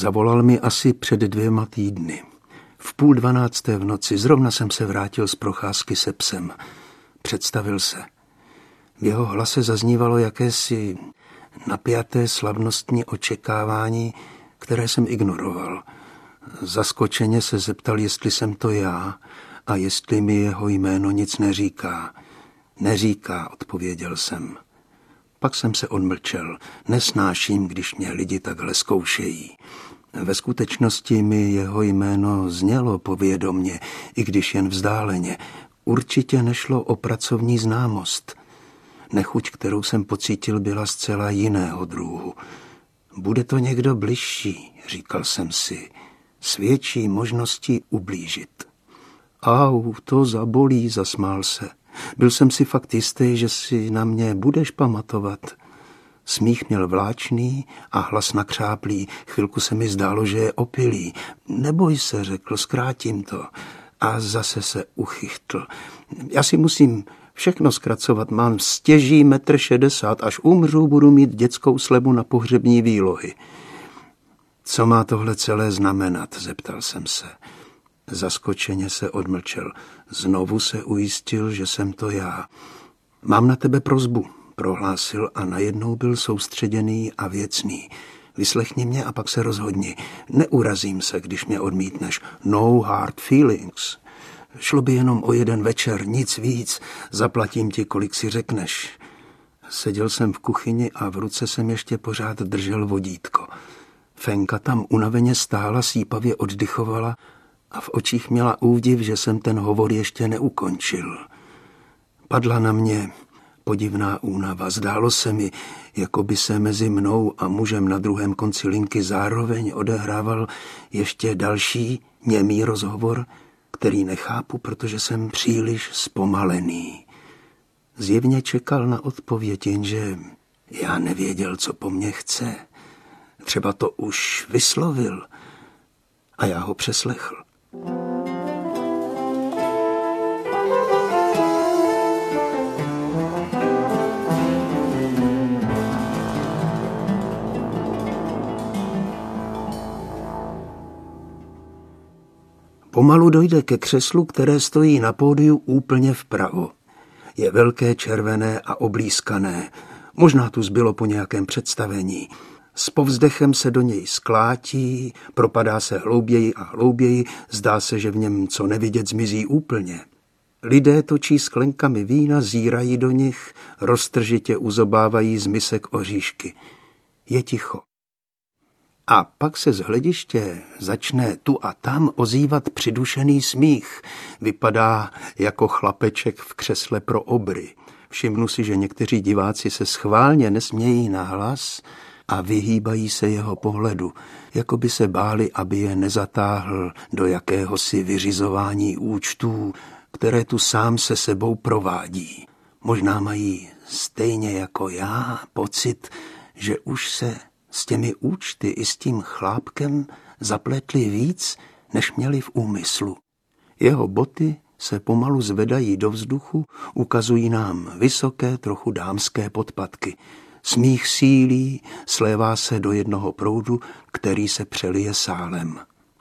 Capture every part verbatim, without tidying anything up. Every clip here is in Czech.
Zavolal mi asi před dvěma týdny. V půl dvanácté v noci zrovna jsem se vrátil z procházky se psem. Představil se. V jeho hlase zaznívalo jakési napjaté slavnostní očekávání, které jsem ignoroval. Zaskočeně se zeptal, jestli jsem to já a jestli mi jeho jméno nic neříká. Neříká, odpověděl jsem. Pak jsem se odmlčel. Nesnáším, když mě lidi takhle zkoušejí. Ve skutečnosti mi jeho jméno znělo povědomně, i když jen vzdáleně. Určitě nešlo o pracovní známost. Nechuť, kterou jsem pocítil, byla zcela jiného druhu. Bude to někdo bližší, říkal jsem si, s větší možností ublížit. Au, to zabolí, zasmál se. Byl jsem si fakt jistý, že si na mě budeš pamatovat. Smích měl vláčný a hlas nakřáplý. Chvilku se mi zdálo, že je opilý. Neboj se, řekl, zkrátím to. A zase se uchychtl. Já si musím všechno zkracovat. Mám stěží metr šedesát. Až umřu, budu mít dětskou slevu na pohřební výlohy. Co má tohle celé znamenat, zeptal jsem se. Zaskočeně se odmlčel. Znovu se ujistil, že jsem to já. Mám na tebe prosbu, prohlásil a najednou byl soustředěný a věcný. Vyslechni mě a pak se rozhodni. Neurazím se, když mě odmítneš. No hard feelings. Šlo by jenom o jeden večer, nic víc. Zaplatím ti, kolik si řekneš. Seděl jsem v kuchyni a v ruce jsem ještě pořád držel vodítko. Fenka tam unaveně stála, sípavě oddychovala a v očích měla údiv, že jsem ten hovor ještě neukončil. Padla na mě podivná únava. Zdálo se mi, jako by se mezi mnou a mužem na druhém konci linky zároveň odehrával ještě další němý rozhovor, který nechápu, protože jsem příliš zpomalený. Zjevně čekal na odpověď, jenže já nevěděl, co po mně chce. Třeba to už vyslovil a já ho přeslechl. Pomalu dojde ke křeslu, které stojí na pódiu úplně vpravo. Je velké, červené a oblízkané. Možná tu zbylo po nějakém představení. S povzdechem se do něj sklátí, propadá se hlouběji a hlouběji, zdá se, že v něm co nevidět zmizí úplně. Lidé točí sklenkami vína, zírají do nich, roztržitě uzobávají z misek oříšky. Je ticho. A pak se z hlediště začne tu a tam ozývat přidušený smích. Vypadá jako chlapeček v křesle pro obry. Všimnu si, že někteří diváci se schválně nesmějí nahlas a vyhýbají se jeho pohledu, jako by se báli, aby je nezatáhl do jakéhosi vyřizování účtů, které tu sám se sebou provádí. Možná mají stejně jako já pocit, že už se s těmi účty i s tím chlápkem zapletli víc, než měli v úmyslu. Jeho boty se pomalu zvedají do vzduchu, ukazují nám vysoké, trochu dámské podpatky. Smích sílí, slévá se do jednoho proudu, který se přelije sálem.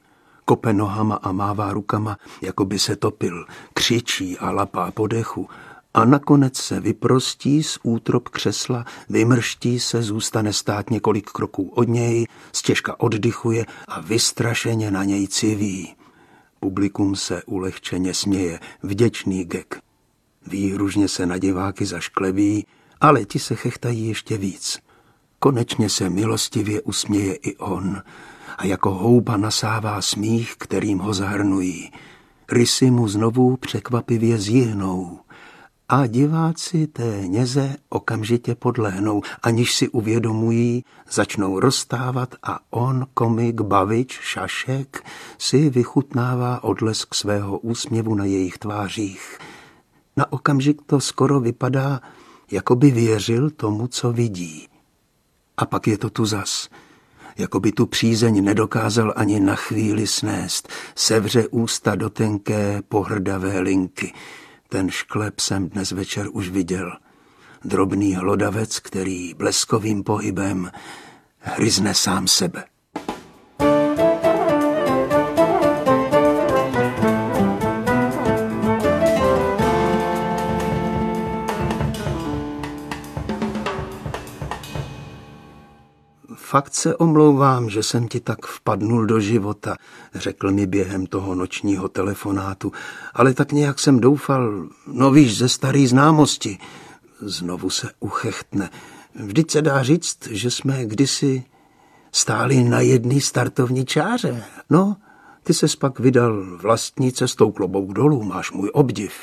Kope nohama a mává rukama, jako by se topil, křičí a lapá po dechu a nakonec se vyprostí z útrop křesla, vymrští se, zůstane stát několik kroků od něj, stěžka oddychuje a vystrašeně na něj civí. Publikum se ulehčeně směje, vděčný gek. Výhružně se na diváky zaškleví, ale ti se chechtají ještě víc. Konečně se milostivě usměje i on a jako houba nasává smích, kterým ho zahrnují. Rysy mu znovu překvapivě zjihnou a diváci té něze okamžitě podlehnou, aniž si uvědomují, začnou rozstávat a on, komik, bavič, šašek, si vychutnává odlesk svého úsměvu na jejich tvářích. Na okamžik to skoro vypadá, jako by věřil tomu, co vidí. A pak je to tu zas. Jako by tu přízeň nedokázal ani na chvíli snést. Sevře ústa do tenké, pohrdavé linky. Ten šklep jsem dnes večer už viděl. Drobný hlodavec, který bleskovým pohybem hryzne sám sebe. Fakt se omlouvám, že jsem ti tak vpadnul do života, řekl mi během toho nočního telefonátu, ale tak nějak jsem doufal, no víš, ze starý známosti. Znovu se uchechtne. Vždyť se dá říct, že jsme kdysi stáli na jedné startovní čáře. No, ty ses pak vydal vlastní cestou, klobouk dolů, máš můj obdiv.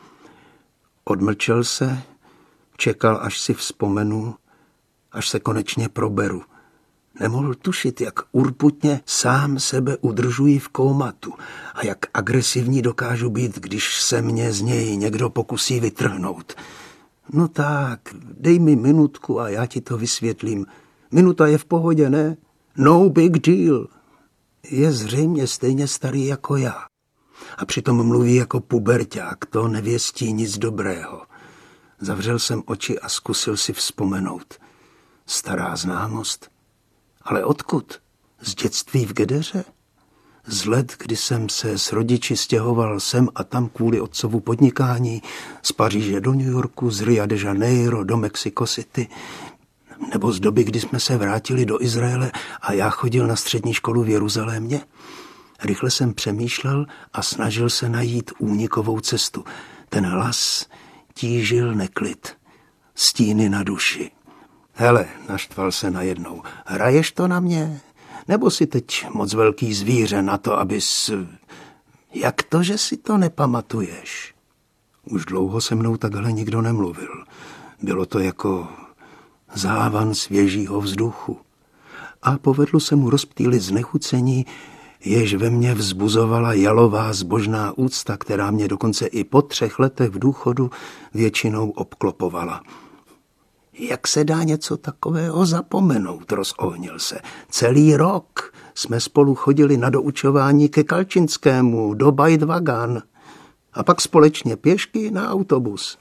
Odmlčel se, čekal, až si vzpomenu, až se konečně proberu. Nemohl tušit, jak urputně sám sebe udržuji v kómatu a jak agresivní dokážu být, když se mě z něj někdo pokusí vytrhnout. No tak, dej mi minutku a já ti to vysvětlím. Minuta je v pohodě, ne? No big deal. Je zřejmě stejně starý jako já. A přitom mluví jako puberťák, to nevěstí nic dobrého. Zavřel jsem oči a zkusil si vzpomenout. Stará známost. Ale odkud? Z dětství v Gederě? Z let, kdy jsem se s rodiči stěhoval sem a tam kvůli otcovu podnikání, z Paříže do New Yorku, z Ria de Janeiro do Mexico City, nebo z doby, kdy jsme se vrátili do Izraele a já chodil na střední školu v Jeruzalémě. Rychle jsem přemýšlel a snažil se najít únikovou cestu. Ten hlas tížil neklid, stíny na duši. Hele, naštval se najednou, hraješ to na mě? Nebo si teď moc velký zvíře na to, abys... Jak to, že si to nepamatuješ? Už dlouho se mnou takhle nikdo nemluvil. Bylo to jako závan svěžího vzduchu. A povedlo se mu rozptýlit znechucení, jež ve mně vzbuzovala jalová zbožná úcta, která mě dokonce i po třech letech v důchodu většinou obklopovala. Jak se dá něco takového zapomenout, rozohnil se. Celý rok jsme spolu chodili na doučování ke Kalčinskému, do Bajtvagan a pak společně pěšky na autobus.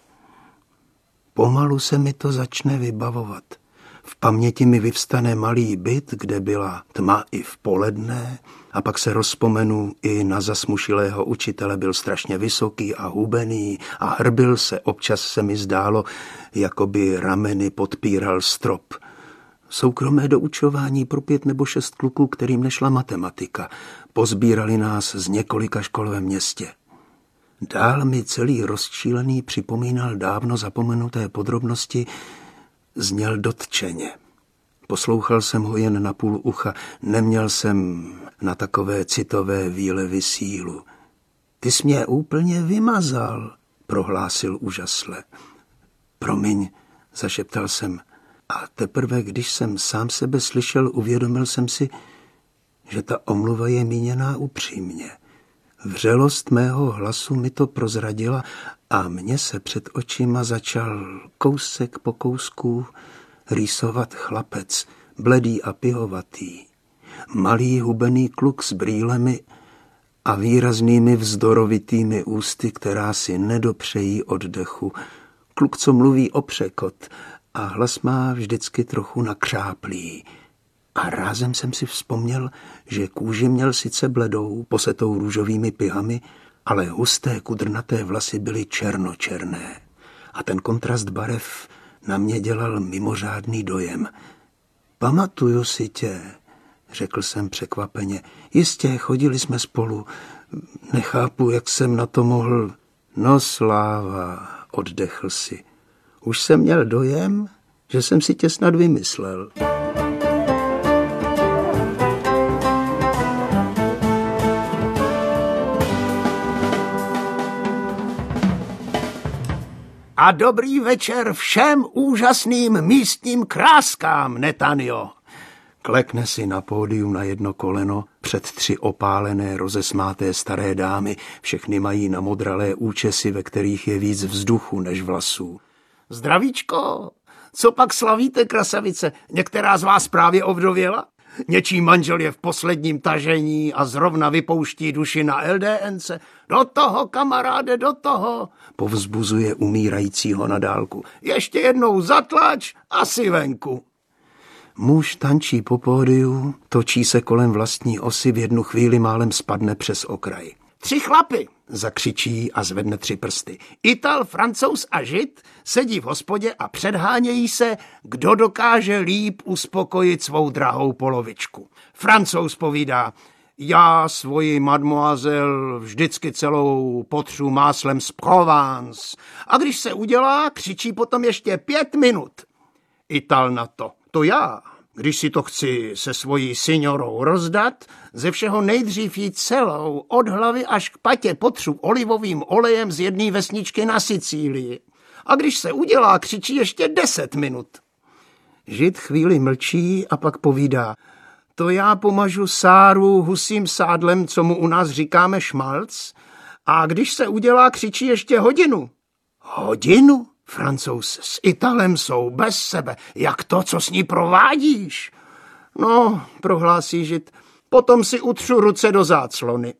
Pomalu se mi to začne vybavovat. V paměti mi vyvstane malý byt, kde byla tma i v poledne, a pak se rozpomenu i na zasmušilého učitele, byl strašně vysoký a hubený a hrbil se, občas se mi zdálo, jako by rameny podpíral strop. Soukromé doučování pro pět nebo šest kluků, kterým nešla matematika. Pozbírali nás z několika škol ve městě. Dál mi celý rozčílený připomínal dávno zapomenuté podrobnosti, zněl dotčeně. Poslouchal jsem ho jen na půl ucha, neměl jsem na takové citové výlevy sílu. Ty jsi mě úplně vymazal, prohlásil úžasle. Promiň, zašeptal jsem. A teprve, když jsem sám sebe slyšel, uvědomil jsem si, že ta omluva je míněná upřímně. Vřelost mého hlasu mi to prozradila a mně se před očima začal kousek po kousku rýsovat chlapec, bledý a pihovatý. Malý hubený kluk s brýlemi a výraznými vzdorovitými ústy, která si nedopřejí oddechu. Kluk, co mluví o překot a hlas má vždycky trochu nakřáplý. A rázem jsem si vzpomněl, že kůži měl sice bledou, posetou růžovými pihami, ale husté kudrnaté vlasy byly černočerné. A ten kontrast barev na mě dělal mimořádný dojem. Pamatuju si tě, řekl jsem překvapeně. Jistě, chodili jsme spolu. Nechápu, jak jsem na to mohl. No sláva, oddechl si. Už jsem měl dojem, že jsem si tě snad vymyslel. A dobrý večer všem úžasným místním kráskám, Netanjo. Klekne si na pódium na jedno koleno před tři opálené, rozesmáté staré dámy. Všechny mají namodralé účesy, ve kterých je víc vzduchu než vlasů. Zdravíčko, co pak slavíte, krasavice? Některá z vás právě ovdověla? Něčí manžel je v posledním tažení a zrovna vypouští duši na el dé en ce. Do toho, kamaráde, do toho, povzbuzuje umírajícího na dálku. Ještě jednou zatlač a si venku. Muž tančí po pódiu, točí se kolem vlastní osy, v jednu chvíli málem spadne přes okraj. Tři chlapy, zakřičí a zvedne tři prsty. Ital, Francouz a Žid sedí v hospodě a předhánějí se, kdo dokáže líp uspokojit svou drahou polovičku. Francouz povídá: já svoji mademoiselle vždycky celou potřu máslem z Provence. A když se udělá, křičí potom ještě pět minut. Ital na to: to já, když si to chci se svojí signorou rozdat, ze všeho nejdřív jí celou, od hlavy až k patě potřu olivovým olejem z jedné vesničky na Sicílii. A když se udělá, křičí ještě deset minut. Žid chvíli mlčí a pak povídá: to já pomažu Sáru husím sádlem, co mu u nás říkáme šmalc, a když se udělá, křičí ještě hodinu. Hodinu? Francouz s Italem jsou bez sebe. Jak to, co s ní provádíš? No, prohlásí Žid, potom si utřu ruce do záclony.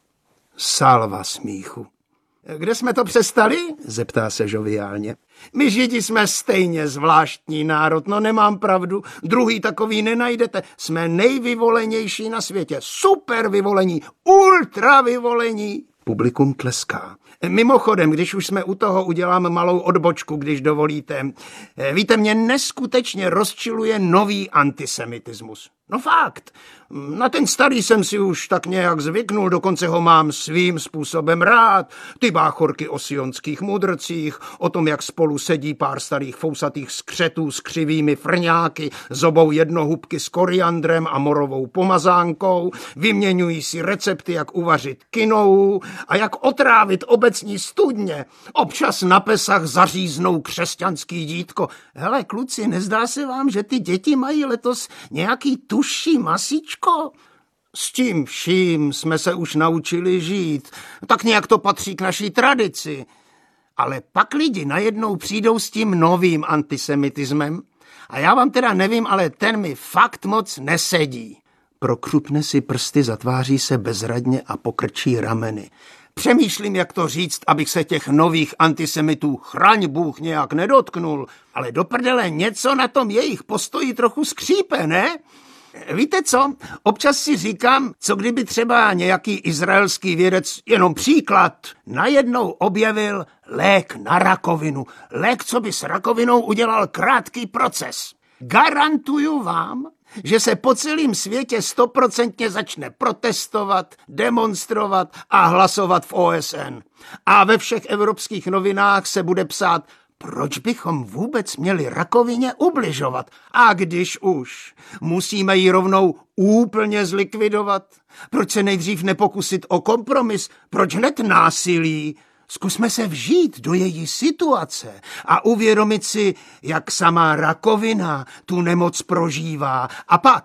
Salva smíchu. Kde jsme to přestali? Zeptá se žoviálně. My Židi jsme stejně zvláštní národ, no nemám pravdu, druhý takový nenajdete. Jsme nejvyvolenější na světě, super vyvolení, ultra vyvolení. Publikum tleská. Mimochodem, když už jsme u toho, udělám malou odbočku, když dovolíte. Víte, mě neskutečně rozčiluje nový antisemitismus. No fakt, na ten starý jsem si už tak nějak zvyknul, dokonce ho mám svým způsobem rád. Ty báchorky o sionských mudrcích, o tom, jak spolu sedí pár starých fousatých skřetů s křivými frňáky, zobou jednohubky s koriandrem a morovou pomazánkou, vyměňují si recepty, jak uvařit kinou a jak otrávit obecní studně. Občas na Pesach zaříznou křesťanský dítko. Hele, kluci, nezdá se vám, že ty děti mají letos nějaký tuší masíčko? S tím vším jsme se už naučili žít. Tak nějak to patří k naší tradici. Ale pak lidi najednou přijdou s tím novým antisemitismem a já vám teda nevím, ale ten mi fakt moc nesedí. Prokřupne si prsty, zatváří se bezradně a pokrčí rameny. Přemýšlím, jak to říct, abych se těch nových antisemitů chraň Bůh nějak nedotknul, ale do prdele něco na tom jejich postoji trochu skřípe, ne? Víte co? Občas si říkám, co kdyby třeba nějaký izraelský vědec, jenom příklad, najednou objevil lék na rakovinu. Lék, co by s rakovinou udělal krátký proces. Garantuju vám, že se po celém světě stoprocentně začne protestovat, demonstrovat a hlasovat v O S N. A ve všech evropských novinách se bude psát: proč bychom vůbec měli rakovině ubližovat? A když už, musíme ji rovnou úplně zlikvidovat. Proč se nejdřív nepokusit o kompromis? Proč hned násilí? Zkusme se vžít do její situace a uvědomit si, jak sama rakovina tu nemoc prožívá. A pak,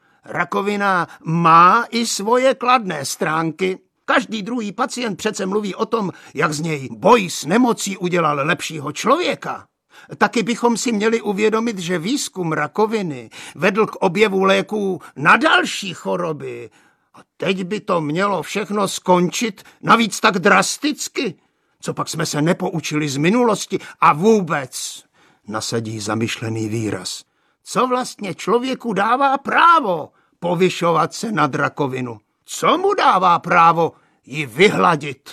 rakovina má i svoje kladné stránky. Každý druhý pacient přece mluví o tom, jak z něj boj s nemocí udělal lepšího člověka. Taky bychom si měli uvědomit, že výzkum rakoviny vedl k objevu léků na další choroby. A teď by to mělo všechno skončit, navíc tak drasticky. Co pak jsme se nepoučili z minulosti a vůbec, nasadí zamyšlený výraz. Co vlastně člověku dává právo povyšovat se nad rakovinu? Co mu dává právo ji vyhladit?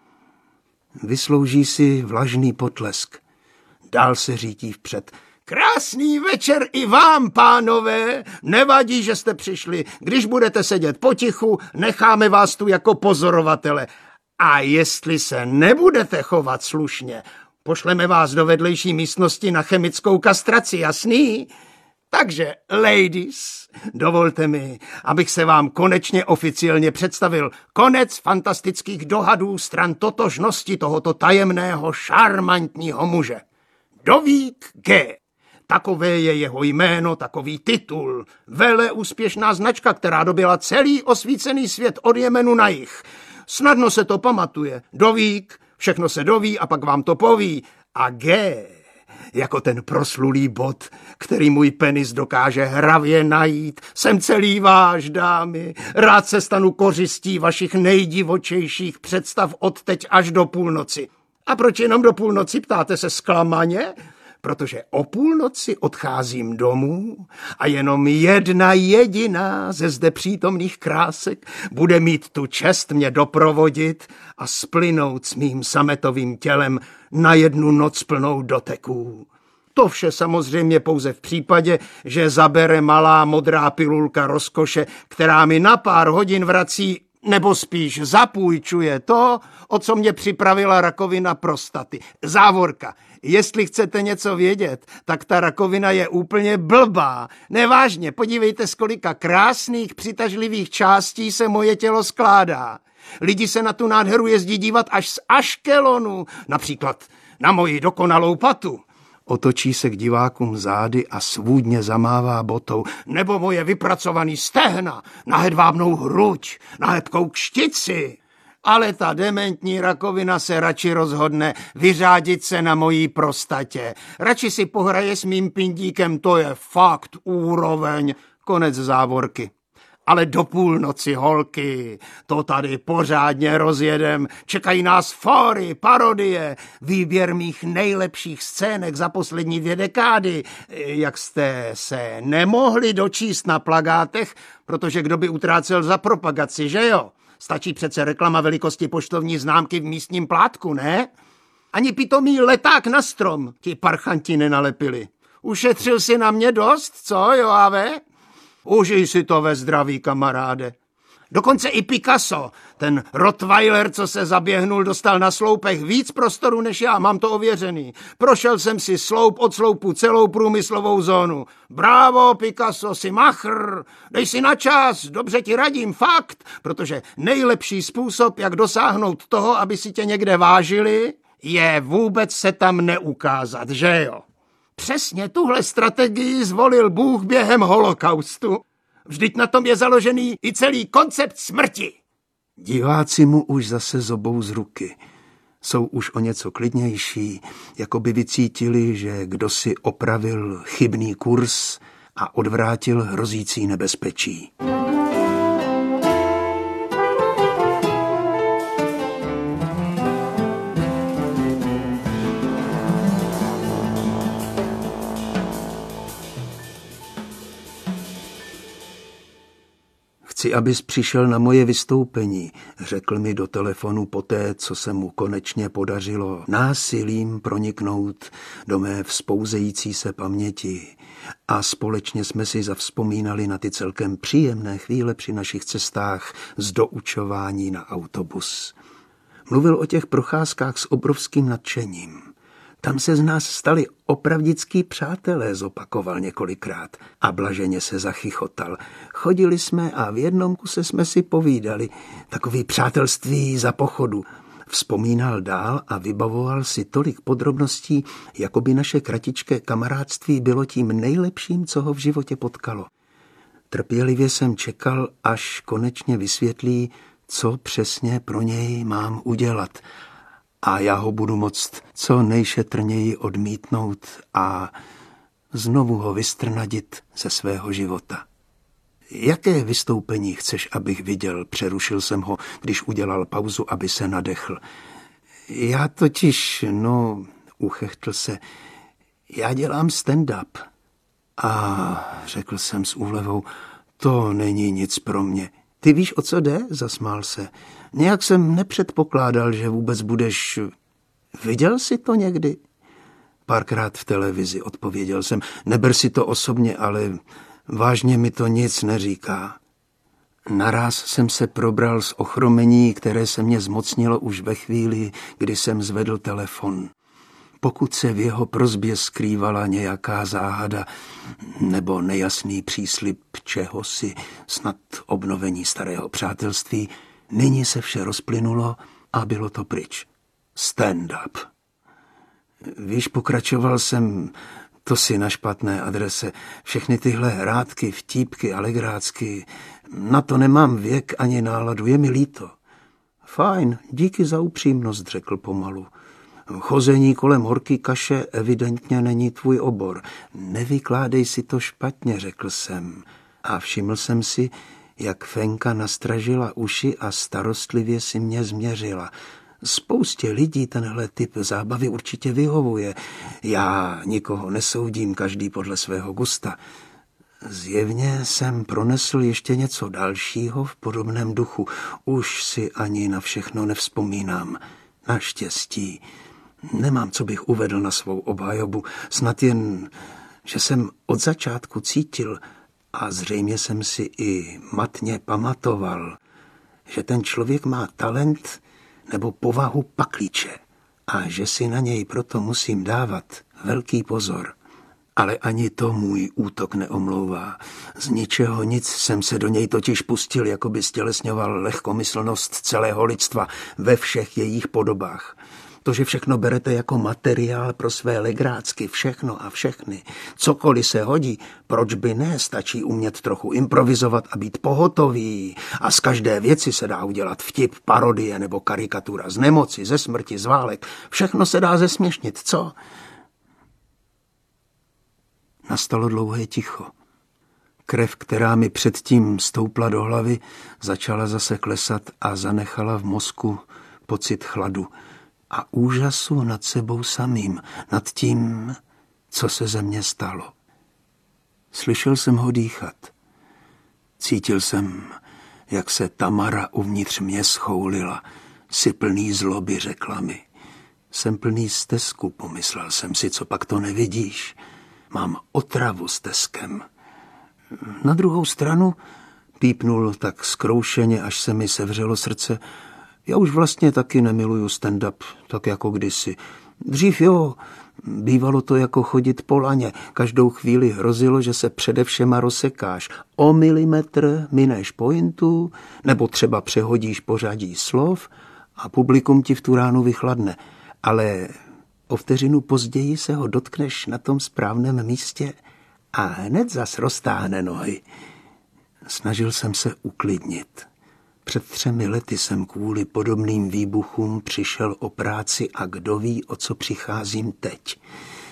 Vyslouží si vlažný potlesk. Dál se řítí vpřed. Krásný večer i vám, pánové. Nevadí, že jste přišli. Když budete sedět potichu, necháme vás tu jako pozorovatele. A jestli se nebudete chovat slušně, pošleme vás do vedlejší místnosti na chemickou kastraci, jasný? Takže, ladies, dovolte mi, abych se vám konečně oficiálně představil. Konec fantastických dohadů stran totožnosti tohoto tajemného, šarmantního muže. Dovík G. Takové je jeho jméno, takový titul. Vele úspěšná značka, která dobila celý osvícený svět od Jemenu na jih. Snadno se to pamatuje. Dovík, všechno se doví a pak vám to poví. A G, jako ten proslulý bod, který můj penis dokáže hravě najít. Jsem celý váš, dámy. Rád se stanu kořistí vašich nejdivočejších představ od teď až do půlnoci. A proč jenom do půlnoci, ptáte se zklamaně? protože o půlnoci odcházím domů a jenom jedna jediná ze zde přítomných krásek bude mít tu čest mě doprovodit a splynout s mým sametovým tělem na jednu noc plnou doteků. To vše samozřejmě pouze v případě, že zabere malá modrá pilulka rozkoše, která mi na pár hodin vrací, nebo spíš zapůjčuje to, o co mě připravila rakovina prostaty. Závorka. Jestli chcete něco vědět, tak ta rakovina je úplně blbá. Nevážně, podívejte, z kolika krásných, přitažlivých částí se moje tělo skládá. Lidi se na tu nádheru jezdí dívat až z Aškelonu, například na moji dokonalou patu. Otočí se k divákům zády a svůdně zamává botou. Nebo moje vypracovaný stehna, na hedvábnou hruď, na hebkou kštici. Ale ta dementní rakovina se radši rozhodne vyřádit se na mojí prostatě. Radši si pohraje s mým pindíkem, to je fakt úroveň. Konec závorky. Ale do půlnoci, holky, to tady pořádně rozjedem. Čekají nás fóry, parodie, výběr mých nejlepších scének za poslední dvě dekády. Jak jste se nemohli dočíst na plakátech, protože kdo by utrácel za propagaci, že jo? Stačí přece reklama velikosti poštovní známky v místním plátku, ne? Ani pitomý leták na strom ti parchanti nenalepili. Ušetřil si na mě dost, co, Joave? Užij si to ve zdraví, kamaráde. Dokonce i Picasso, ten Rottweiler, co se zaběhnul, dostal na sloupech víc prostoru než já, mám to ověřený. Prošel jsem si sloup od sloupu celou průmyslovou zónu. Bravo, Picasso, si machr, dej si na čas, dobře ti radím, fakt, protože nejlepší způsob, jak dosáhnout toho, aby si tě někde vážili, je vůbec se tam neukázat, že jo? Přesně tuhle strategii zvolil Bůh během holokaustu. Vždyť na tom je založený i celý koncept smrti. Diváci mu už zase zobou z ruky. Jsou už o něco klidnější, jako by vycítili, že kdo si opravil chybný kurz a odvrátil hrozící nebezpečí. Chci, abys přišel na moje vystoupení, řekl mi do telefonu poté, co se mu konečně podařilo násilím proniknout do mé vzpouzející se paměti. A společně jsme si zavzpomínali na ty celkem příjemné chvíle při našich cestách z doučování na autobus. Mluvil o těch procházkách s obrovským nadšením. Tam se z nás stali opravdický přátelé, zopakoval několikrát a blaženě se zachychotal. Chodili jsme a v jednom kuse jsme si povídali. Takový přátelství za pochodu. Vzpomínal dál a vybavoval si tolik podrobností, jako by naše kratičké kamarádství bylo tím nejlepším, co ho v životě potkalo. Trpělivě jsem čekal, až konečně vysvětlí, co přesně pro něj mám udělat. A já ho budu moct co nejšetrněji odmítnout a znovu ho vystrnadit ze svého života. Jaké vystoupení chceš, abych viděl? Přerušil jsem ho, když udělal pauzu, aby se nadechl. Já totiž, no, uchechtl se, já dělám stand-up. A řekl jsem s úlevou, to není nic pro mě. Ty víš, o co jde? Zasmál se. Nějak jsem nepředpokládal, že vůbec budeš... Viděl jsi to někdy? Párkrát v televizi, odpověděl jsem. Neber si to osobně, ale vážně mi to nic neříká. Naráz jsem se probral z ochromení, které se mě zmocnilo už ve chvíli, kdy jsem zvedl telefon. Pokud se v jeho prosbě skrývala nějaká záhada nebo nejasný příslib čehosi, snad obnovení starého přátelství, nyní se vše rozplynulo a bylo to pryč. Stand-up. Víš, pokračoval jsem, to si na špatné adrese. Všechny tyhle hrátky, vtípky, alegrácky, na to nemám věk ani náladu, je mi líto. Fajn, díky za upřímnost, řekl pomalu. Chození kolem horký kaše evidentně není tvůj obor. Nevykládej si to špatně, řekl jsem. A všiml jsem si, jak Fenka nastražila uši a starostlivě si mě změřila. Spoustě lidí tenhle typ zábavy určitě vyhovuje. Já nikoho nesoudím, každý podle svého gusta. Zjevně jsem pronesl ještě něco dalšího v podobném duchu. Už si ani na všechno nevzpomínám. Naštěstí. Nemám, co bych uvedl na svou obhajobu. Snad jen, že jsem od začátku cítil a zřejmě jsem si i matně pamatoval, že ten člověk má talent nebo povahu paklíče a že si na něj proto musím dávat velký pozor. Ale ani to můj útok neomlouvá. Z ničeho nic jsem se do něj totiž pustil, jako by stělesňoval lehkomyslnost celého lidstva ve všech jejich podobách. To, že všechno berete jako materiál pro své legrácky, všechno a všechny. Cokoliv se hodí, proč by ne, stačí umět trochu improvizovat a být pohotový. A z každé věci se dá udělat vtip, parodie nebo karikatura. Z nemoci, ze smrti, z válek. Všechno se dá zesměšnit, co? Nastalo dlouhé ticho. Krev, která mi předtím stoupla do hlavy, začala zase klesat a zanechala v mozku pocit chladu a úžasu nad sebou samým, nad tím, co se ze mně stalo. Slyšel jsem ho dýchat. Cítil jsem, jak se Tamara uvnitř mě schoulila. Jsi plný zloby, řekla mi. Jsem plný stesku, pomyslel jsem si, co pak to nevidíš. Mám otravu s teskem. Na druhou stranu pípnul tak zkroušeně, až se mi sevřelo srdce. Já už vlastně taky nemiluju stand-up, tak jako kdysi. Dřív jo, bývalo to jako chodit po laně. Každou chvíli hrozilo, že se přede všema rozsekáš. O milimetr mineš pointu, nebo třeba přehodíš pořadí slov a publikum ti v tu ránu vychladne. Ale o vteřinu později se ho dotkneš na tom správném místě a hned zas roztáhne nohy. Snažil jsem se uklidnit. Před třemi lety jsem kvůli podobným výbuchům přišel o práci a kdo ví, o co přicházím teď.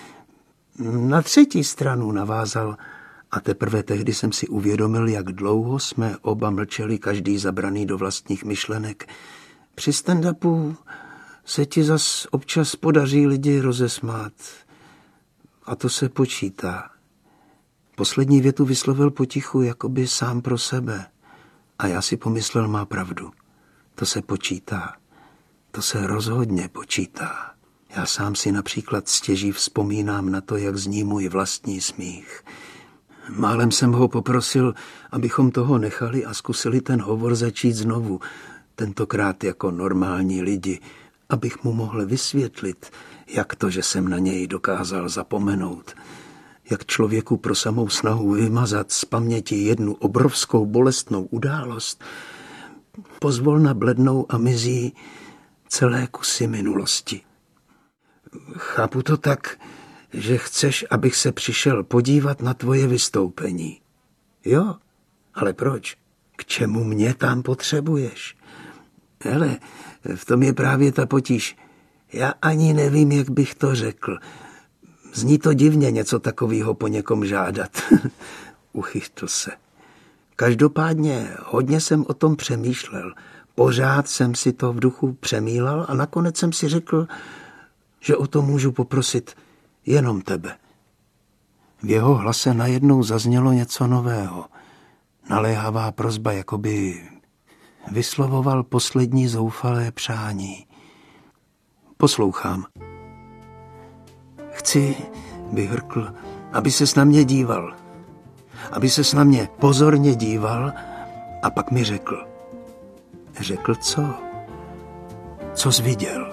Na třetí stranu navázal a teprve tehdy jsem si uvědomil, jak dlouho jsme oba mlčeli, každý zabraný do vlastních myšlenek. Při stand-upu se ti zas občas podaří lidi rozesmát. A to se počítá. Poslední větu vyslovil potichu, jakoby sám pro sebe. A já si pomyslel, má pravdu. To se počítá. To se rozhodně počítá. Já sám si například stěží vzpomínám na to, jak zní můj vlastní smích. Málem jsem ho poprosil, abychom toho nechali a zkusili ten hovor začít znovu. Tentokrát jako normální lidi, abych mu mohl vysvětlit, jak to, že jsem na něj dokázal zapomenout. Jak člověku pro samou snahu vymazat z paměti jednu obrovskou bolestnou událost, pozvolna blednou a mizí celé kusy minulosti. Chápu to tak, že chceš, abych se přišel podívat na tvoje vystoupení. Jo, ale proč? K čemu mě tam potřebuješ? Hele, v tom je právě ta potíž. Já ani nevím, jak bych to řekl. Zní to divně něco takového po někom žádat. Uchytl se. Každopádně hodně jsem o tom přemýšlel. Pořád jsem si to v duchu přemýlel a nakonec jsem si řekl, že o to můžu poprosit jenom tebe. V jeho hlase najednou zaznělo něco nového. Naléhavá prosba, jakoby vyslovoval poslední zoufalé přání. Poslouchám. Chci, vyhrkl, aby ses na mě díval. Aby ses na mě pozorně díval a pak mi řekl. Řekl co? Co jsi viděl?